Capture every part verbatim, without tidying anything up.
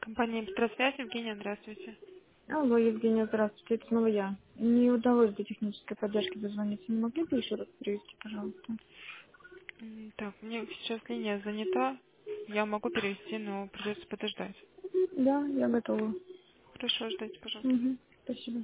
Компания «Петросвязь», Евгения, здравствуйте. Алло, Евгения, здравствуйте, это снова я. Не удалось до технической поддержки дозвониться. Не могли бы еще раз перевести, пожалуйста? М, Так, у меня сейчас линия занята. Я могу перевести, но придется подождать. Да, я готова. Хорошо, ждайте, пожалуйста. Угу, спасибо.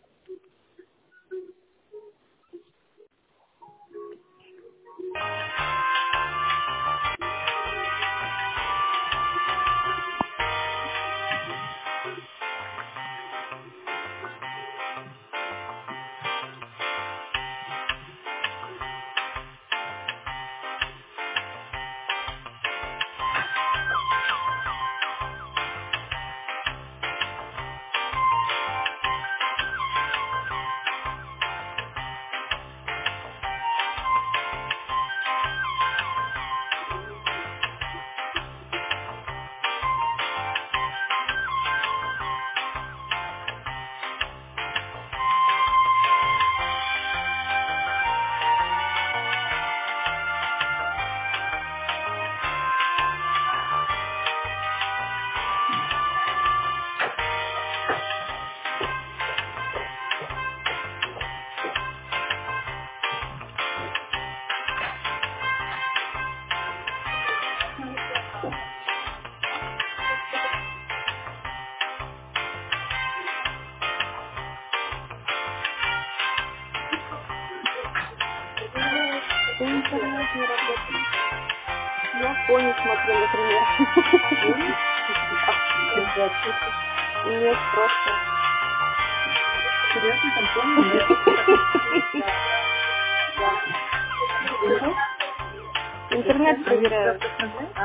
Что интернет не работает? Я фоне смотрю, например. Да. Нет, просто. Интересно, там помню, я просто так не смотрю. Интернет Они тебя проверяют. вдохновляют?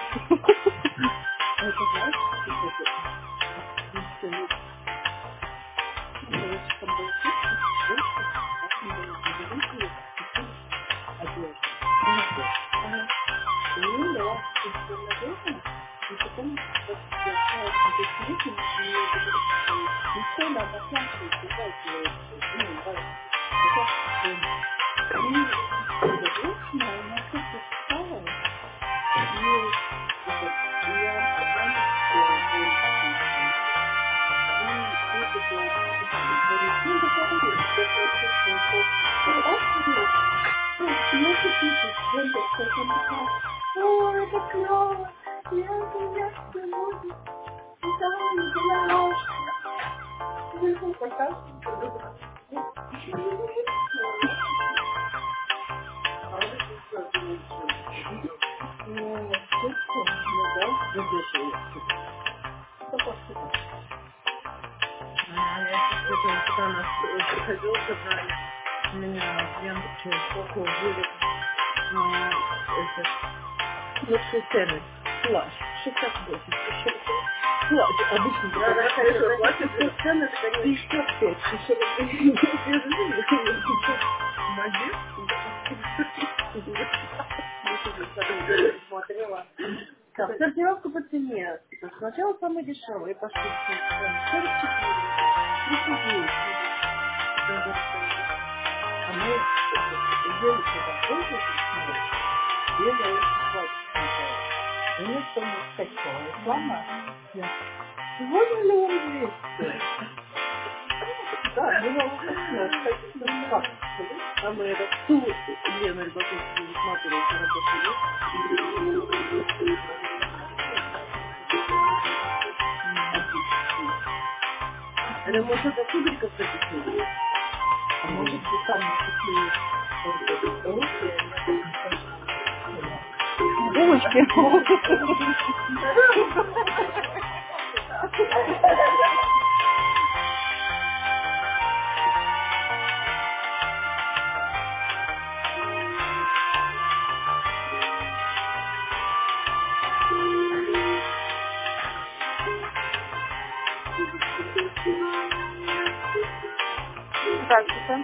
А это знаешь, что это? Ну, все, ну, короче, там была шутка, девушка, а там была магазин, купили одежду. Ага. И мне дала пенсионная одежда, и потом вот я смотреть клипы, и мне говорит, что ну что, надо оплачивать, давайте, ну, давайте. Оплачивать. И эта женщина, она что-то встала, и это, я позвонила своему знакомому. И тут это говорит, ну, договори, я прочувствовала полностью. Ну, ну, пишет, Женя, что-то написала. О, это клево! Я меня все можно. Да, не понимаешь. Ну, пока. А вот это что, ты лучше? Ну, честно, ну да, задерживаю. Это просто. А я сейчас это, когда нас э, приходил, забрали у меня в Яндексе около вылета. А, это лучший сервис. Плащ. шестьдесят восемь тысяч рублей. Плащ. Обычно да, да, хорошо, плащ. Цены это, конечно, пятьдесят пять тысяч рублей. Я же вижу, молодец. Я тоже смотрела. Так, сортировка по цене. Сначала самое дешевое, и пошли сорок четыре, тридцать девять. А мы ели туда пользовались, белая очень сладкая. И у них там вот такая реклама. Два миллиона двести. Да, было вкусно. Как? А мы это ту Лену Рыбаковскую смотрели, работали. Это может это кубриков таких. А может быть там такие русские, Булочки. Здравствуйте.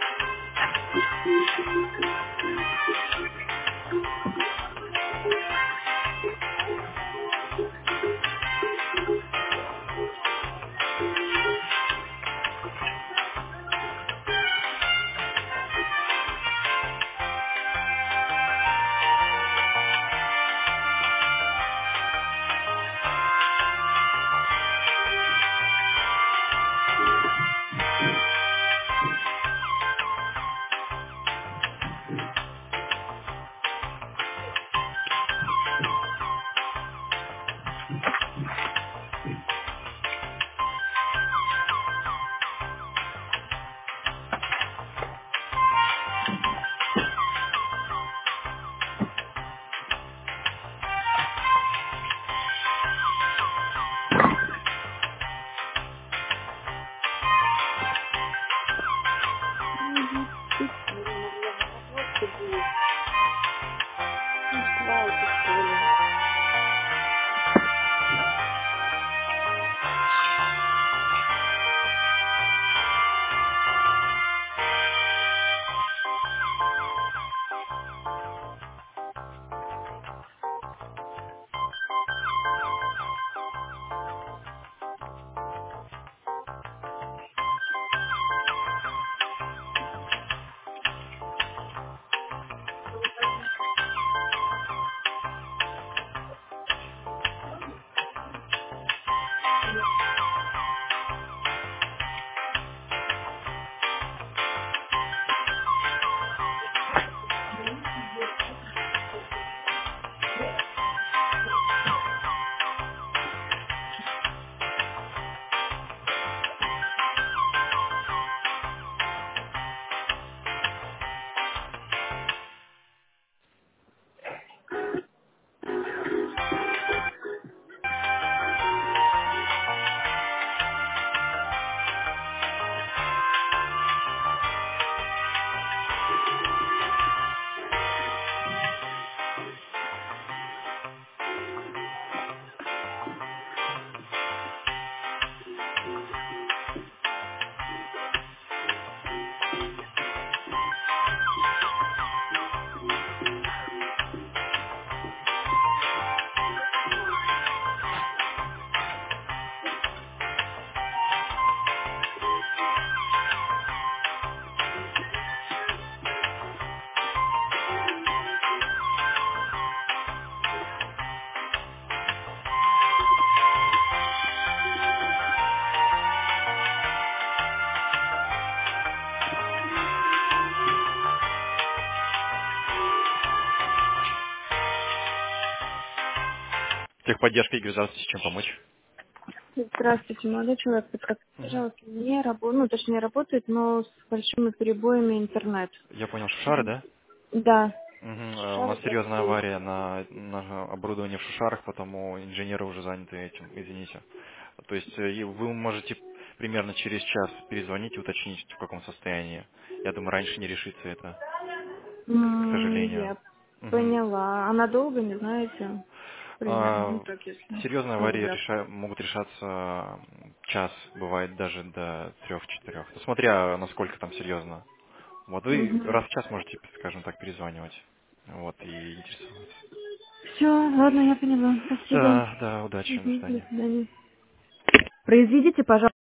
Техподдержка, Игорь, здравствуйте, чем помочь? Здравствуйте, молодой человек. Подскажите, Мгм. пожалуйста, не работает, ну, точнее, работает, но с большими перебоями интернет. Я понял, Шушары, да? Да. Мгм. Э, У Шар нас серьезная двадцать девять. авария на, на оборудовании в Шушарах, потому инженеры уже заняты этим, извините. То есть э, и вы можете примерно через час перезвонить и уточнить, в каком состоянии. Я думаю, раньше не решится это, к М, сожалению. Я Мгм. поняла. А надолго, не знаете? Примерно, ну А, так, если Серьезные аварии ограб. реша- могут решаться м, час, бывает даже до трех-четырех. Ну, смотря насколько там серьезно. Вот вы раз в час можете, скажем так, перезванивать. Вот, и интересоваться. Все, ладно, я поняла. Спасибо. Да, да, удачи, до Мгм, до свидания. свидания. Произведите, пожалуйста.